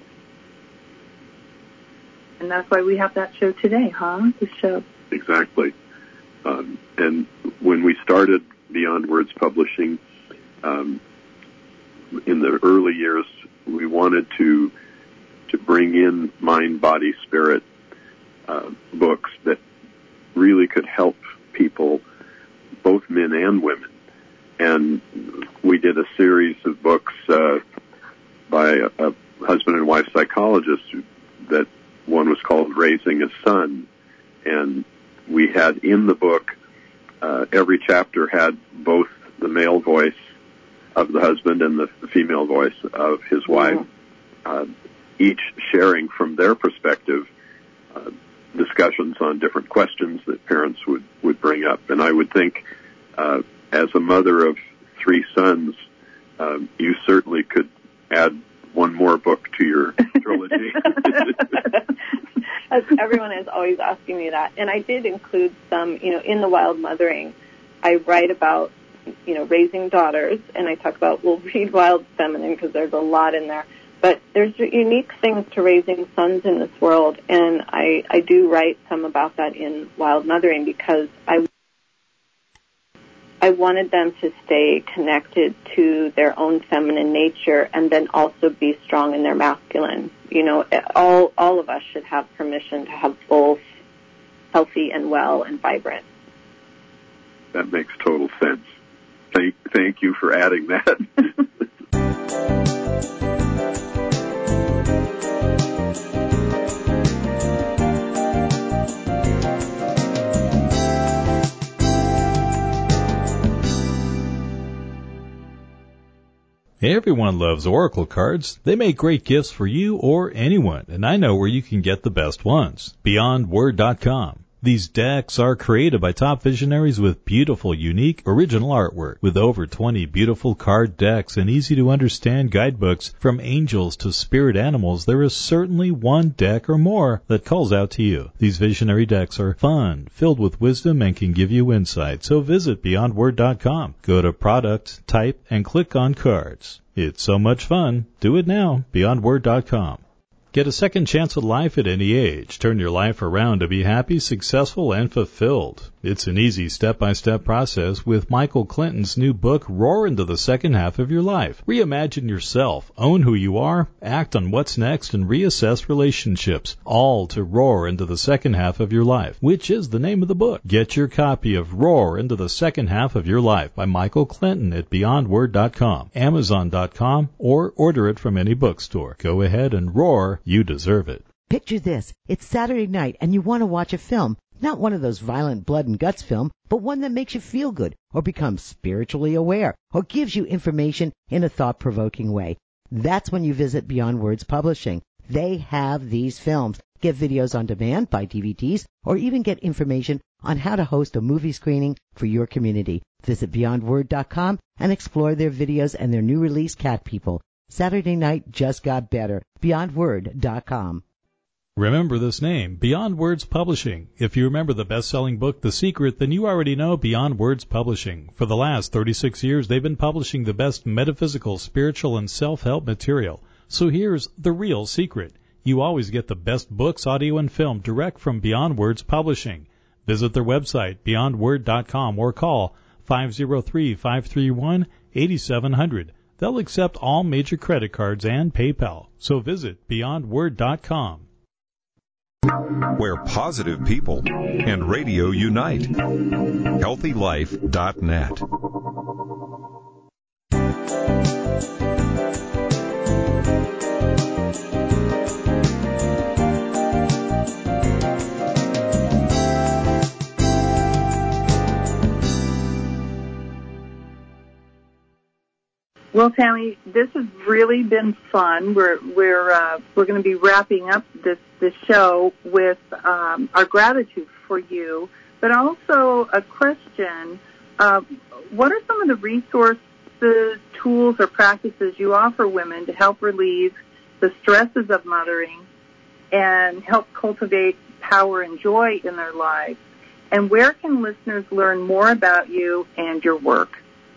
And that's why we have that show today, huh? This show. Exactly. Um, and when we started Beyond Words Publishing, um, in the early years, we wanted to to bring in mind, body, spirit uh, books that really could help people, both men and women. And we did a series of books uh, by a, a husband and wife psychologist. That one was called Raising a Son, and we had in the book uh, every chapter had both the male voice of the husband and the female voice of his wife, uh, each sharing from their perspective uh, discussions on different questions that parents would, would bring up. And I would think, uh, as a mother of three sons, um, you certainly could add one more book to your trilogy. Everyone is always asking me that. And I did include some, you know, in the Wild Mothering, I write about, you know, raising daughters, and I talk about, we'll read Wild Feminine because there's a lot in there. But there's unique things to raising sons in this world, and I, I do write some about that in Wild Mothering because I I wanted them to stay connected to their own feminine nature and then also be strong in their masculine. You know, all all of us should have permission to have both healthy and well and vibrant. That makes total sense. Thank, thank you for adding that. Everyone loves Oracle cards. They make great gifts for you or anyone, and I know where you can get the best ones. Beyond Word dot com. These decks are created by top visionaries with beautiful, unique, original artwork. With over twenty beautiful card decks and easy-to-understand guidebooks from angels to spirit animals, there is certainly one deck or more that calls out to you. These visionary decks are fun, filled with wisdom, and can give you insight. So visit beyond word dot com. Go to Product, type, and click on Cards. It's so much fun. Do it now. beyond word dot com. Get a second chance at life at any age. Turn your life around to be happy, successful, and fulfilled. It's an easy step-by-step process with Michael Clinton's new book, Roar into the Second Half of Your Life. Reimagine yourself, own who you are, act on what's next, and reassess relationships, all to roar into the second half of your life, which is the name of the book. Get your copy of Roar into the Second Half of Your Life by Michael Clinton at beyond word dot com, amazon dot com, or order it from any bookstore. Go ahead and roar. You deserve it. Picture this. It's Saturday night and you want to watch a film. Not one of those violent blood and guts film, but one that makes you feel good or become spiritually aware or gives you information in a thought-provoking way. That's when you visit Beyond Words Publishing. They have these films. Get videos on demand, buy D V Ds, or even get information on how to host a movie screening for your community. Visit beyond word dot com and explore their videos and their new release, Cat People. Saturday night just got better. beyond word dot com. Remember this name, Beyond Words Publishing. If you remember the best-selling book, The Secret, then you already know Beyond Words Publishing. For the last thirty-six years, they've been publishing the best metaphysical, spiritual, and self-help material. So here's the real secret. You always get the best books, audio, and film direct from Beyond Words Publishing. Visit their website, beyond word dot com, or call five oh three, five three one, eight seven zero zero. They'll accept all major credit cards and PayPal. So visit beyond word dot com. Where positive people and radio unite. healthy life dot net. Well, Tammy, this has really been fun. We're we're uh, we're going to be wrapping up this this show with um, our gratitude for you, but also a question: uh, what are some of the resources, tools, or practices you offer women to help relieve the stresses of mothering and help cultivate power and joy in their lives? And where can listeners learn more about you and your work?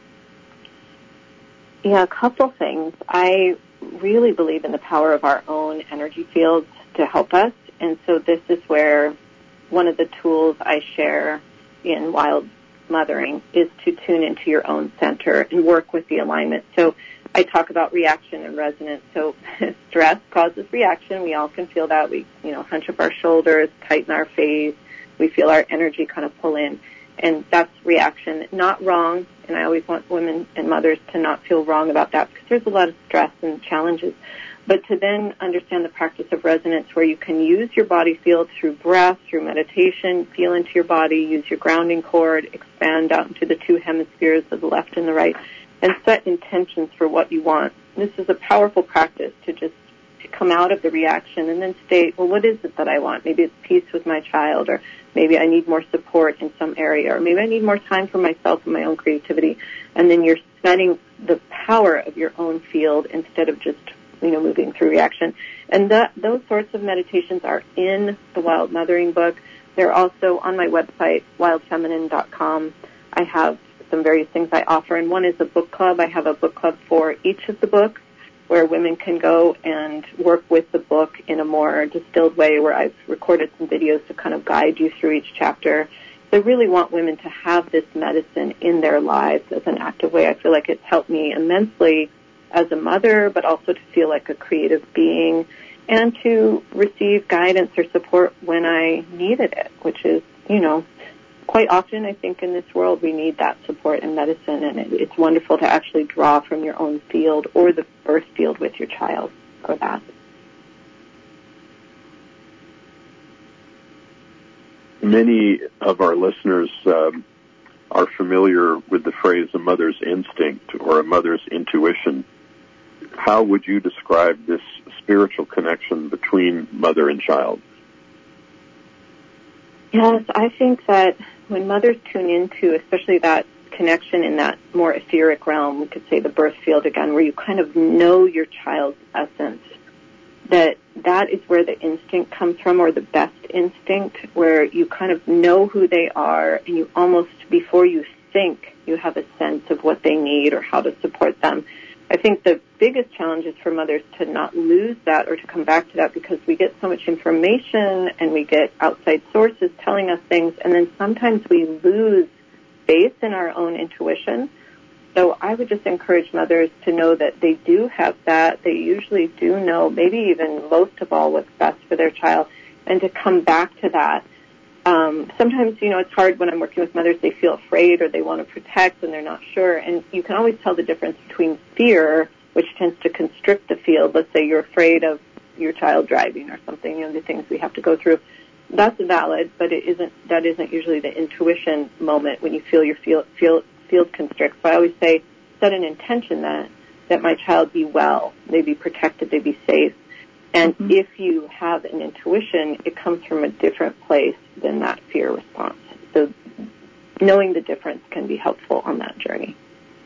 Yeah, a couple things. I really believe in the power of our own energy fields to help us, and so this is where one of the tools I share in Wild Mothering is to tune into your own center and work with the alignment. So I talk about reaction and resonance. So stress causes reaction. We all can feel that. We, you know, hunch up our shoulders, tighten our face. We feel our energy kind of pull in. And that's reaction, not wrong. And I always want women and mothers to not feel wrong about that because there's a lot of stress and challenges. But to then understand the practice of resonance where you can use your body field through breath, through meditation, feel into your body, use your grounding cord, expand out into the two hemispheres of the left and the right, and set intentions for what you want. This is a powerful practice to just to come out of the reaction and then state, well, what is it that I want? Maybe it's peace with my child, or maybe I need more support in some area, or maybe I need more time for myself and my own creativity. And then you're setting the power of your own field instead of just, you know, moving through reaction. And that, those sorts of meditations are in the Wild Mothering book. They're also on my website, wild feminine dot com. I have some various things I offer, and one is a book club. I have a book club for each of the books where women can go and work with the book in a more distilled way, where I've recorded some videos to kind of guide you through each chapter. I really want women to have this medicine in their lives as an active way. I feel like it's helped me immensely as a mother, but also to feel like a creative being and to receive guidance or support when I needed it, which is, you know, quite often I think in this world we need that support in medicine, and it, it's wonderful to actually draw from your own field or the birth field with your child for that. Many of our listeners um, are familiar with the phrase a mother's instinct or a mother's intuition. How would you describe this spiritual connection between mother and child? Yes, I think that when mothers tune into, especially that connection in that more etheric realm, we could say the birth field again, where you kind of know your child's essence, that that is where the instinct comes from, or the best instinct, where you kind of know who they are, and you almost, before you think, you have a sense of what they need or how to support them. I think the biggest challenge is for mothers to not lose that or to come back to that, because we get so much information and we get outside sources telling us things, and then sometimes we lose faith in our own intuition. So I would just encourage mothers to know that they do have that. They usually do know, maybe even most of all, what's best for their child, and to come back to that. Um, sometimes, you know, it's hard when I'm working with mothers, they feel afraid or they want to protect and they're not sure. And you can always tell the difference between fear, which tends to constrict the field. Let's say you're afraid of your child driving or something, you know, the things we have to go through. That's valid, but it isn't, that isn't usually the intuition moment when you feel your field, field, field constrict. So I always say, set an intention that, that my child be well, they be protected, they be safe. And mm-hmm. if you have an intuition, it comes from a different place than that fear response. So knowing the difference can be helpful on that journey.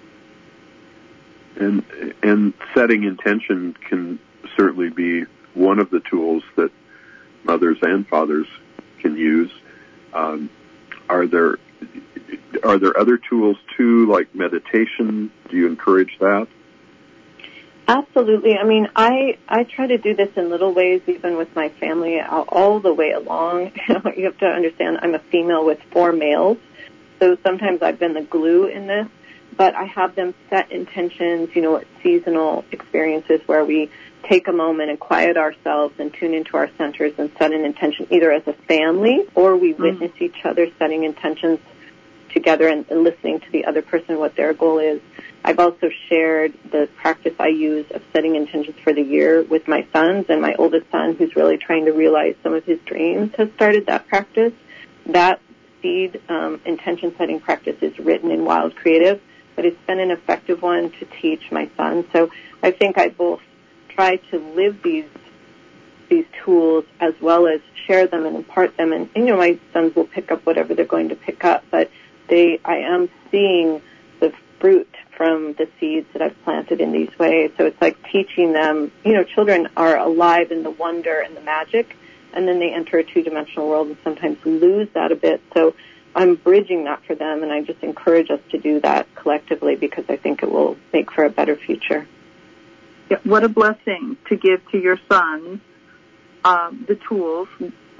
And and setting intention can certainly be one of the tools that mothers and fathers can use. Um, are there are there other tools too, like meditation? Do you encourage that? Absolutely. I mean, I, I try to do this in little ways, even with my family, all, all the way along. You have to understand I'm a female with four males, so sometimes I've been the glue in this, but I have them set intentions, you know, seasonal experiences where we take a moment and quiet ourselves and tune into our centers and set an intention either as a family or we mm. witness each other setting intentions together and, and listening to the other person, what their goal is. I've also shared the practice I use of setting intentions for the year with my sons, and my oldest son, who's really trying to realize some of his dreams, has started that practice. That seed um, intention setting practice is written in Wild Creative, but it's been an effective one to teach my son. So I think I both try to live these these tools as well as share them and impart them. And, you know, my sons will pick up whatever they're going to pick up, but they I am seeing the fruit from the seeds that I've planted in these ways. So it's like teaching them, you know, children are alive in the wonder and the magic, and then they enter a two-dimensional world and sometimes lose that a bit. So I'm bridging that for them, and I just encourage us to do that collectively because I think it will make for a better future. Yeah, what a blessing to give to your sons um, the tools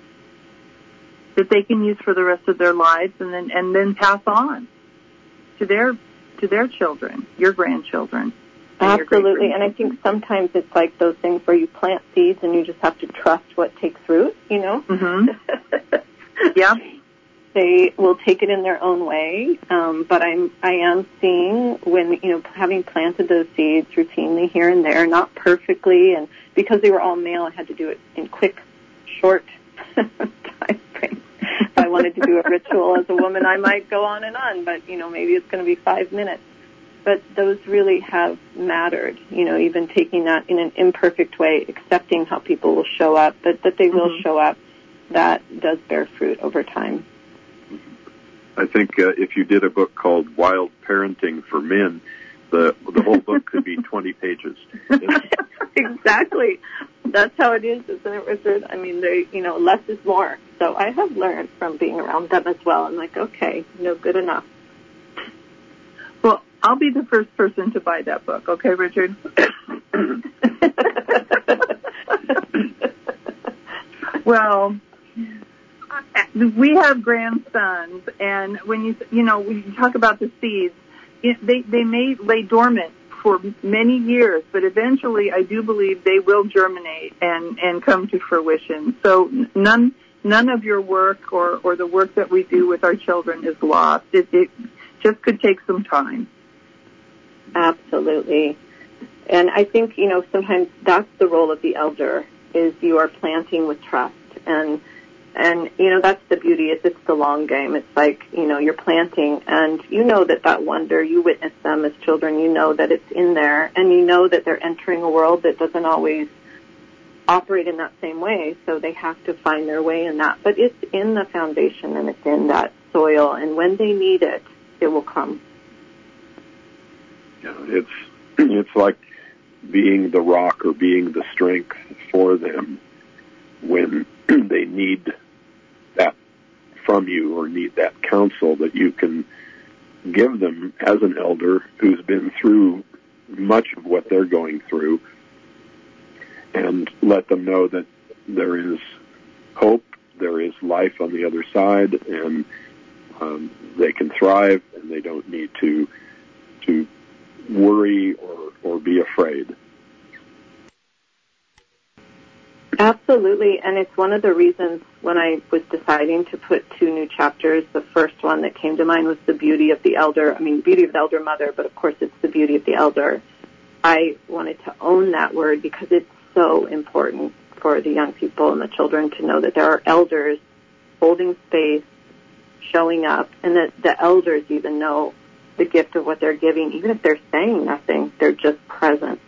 that they can use for the rest of their lives, and then and then pass on to their to their children, your grandchildren. And Absolutely, and I think sometimes it's like those things where you plant seeds and you just have to trust what takes root, you know? Mm-hmm. Yeah. They will take it in their own way, um, but I'm, I am seeing when, you know, having planted those seeds routinely here and there, not perfectly, and because they were all male, I had to do it in quick, short time frames. If I wanted to do a ritual as a woman, I might go on and on, but, you know, maybe it's going to be five minutes. But those really have mattered, you know, even taking that in an imperfect way, accepting how people will show up, but that they will mm-hmm. show up, that does bear fruit over time. I think uh, if you did a book called Wild Parenting for Men, the the whole book could be twenty pages. Exactly. That's how it is, isn't it, Richard? I mean, they, you know, less is more. So I have learned from being around them as well. I'm like, okay, no, good enough. Well, I'll be the first person to buy that book, okay, Richard? Well, we have grandsons, and when you you know when you talk about the seeds, it, they they may lay dormant for many years, but eventually, I do believe they will germinate and and come to fruition. So none none of your work or or the work that we do with our children is lost. It, it just could take some time. Absolutely, and I think you know sometimes that's the role of the elder, is you are planting with trust. And, and, you know, that's the beauty, is it's the long game. It's like, you know, you're planting and you know that that wonder, you witness them as children, you know that it's in there, and you know that they're entering a world that doesn't always operate in that same way, so they have to find their way in that. But it's in the foundation and it's in that soil, and when they need it, it will come. Yeah, it's it's like being the rock or being the strength for them when they need that from you or need that counsel that you can give them as an elder who's been through much of what they're going through, and let them know that there is hope, there is life on the other side, and um, they can thrive, and they don't need to to worry or, or be afraid. Absolutely, and it's one of the reasons when I was deciding to put two new chapters, the first one that came to mind was the beauty of the elder. I mean, beauty of the elder mother, but of course it's the beauty of the elder. I wanted to own that word because it's so important for the young people and the children to know that there are elders holding space, showing up, and that the elders even know the gift of what they're giving. Even if they're saying nothing, they're just present.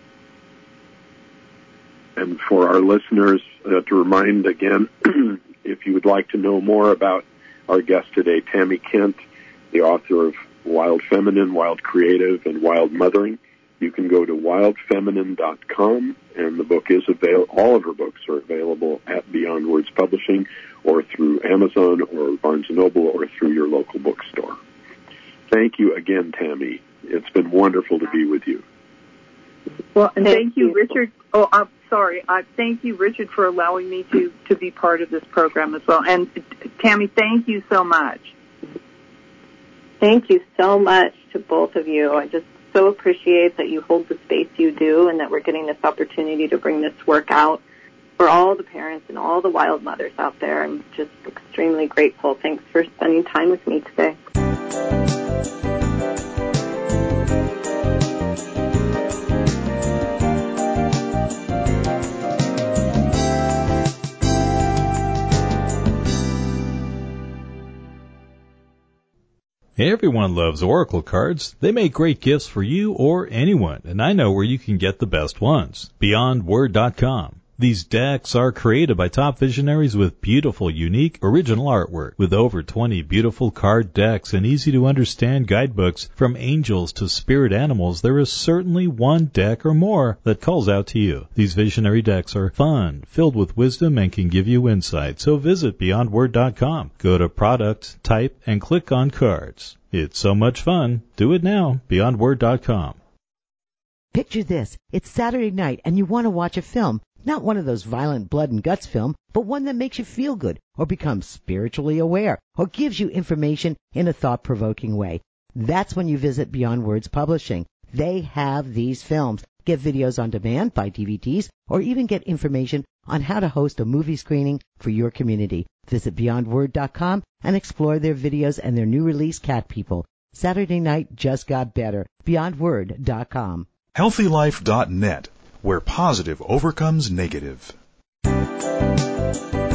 And for our listeners, uh, to remind again, if you would like to know more about our guest today, Tammy Kent, the author of Wild Feminine, Wild Creative, and Wild Mothering, you can go to wild feminine dot com, and the book is available. All of her books are available at Beyond Words Publishing, or through Amazon, or Barnes and Noble, or through your local bookstore. Thank you again, Tammy. It's been wonderful to be with you. Well, and thank, thank you, you, Richard. Oh, I'm sorry. I thank you, Richard, for allowing me to, to be part of this program as well. And Tammy, thank you so much. Thank you so much to both of you. I just so appreciate that you hold the space you do and that we're getting this opportunity to bring this work out for all the parents and all the wild mothers out there. I'm just extremely grateful. Thanks for spending time with me today. Everyone loves Oracle cards. They make great gifts for you or anyone, and I know where you can get the best ones. beyond word dot com. These decks are created by top visionaries with beautiful, unique, original artwork. With over twenty beautiful card decks and easy-to-understand guidebooks from angels to spirit animals, there is certainly one deck or more that calls out to you. These visionary decks are fun, filled with wisdom, and can give you insight. So visit beyond word dot com. Go to Product, Type, and click on Cards. It's so much fun. Do it now. beyond word dot com. Picture this. It's Saturday night and you want to watch a film. Not one of those violent blood and guts film, but one that makes you feel good or become spiritually aware or gives you information in a thought-provoking way. That's when you visit Beyond Words Publishing. They have these films. Get videos on demand by D V Ds or even get information on how to host a movie screening for your community. Visit beyond word dot com and explore their videos and their new release, Cat People. Saturday night just got better. beyond word dot com. healthy life dot net, where positive overcomes negative.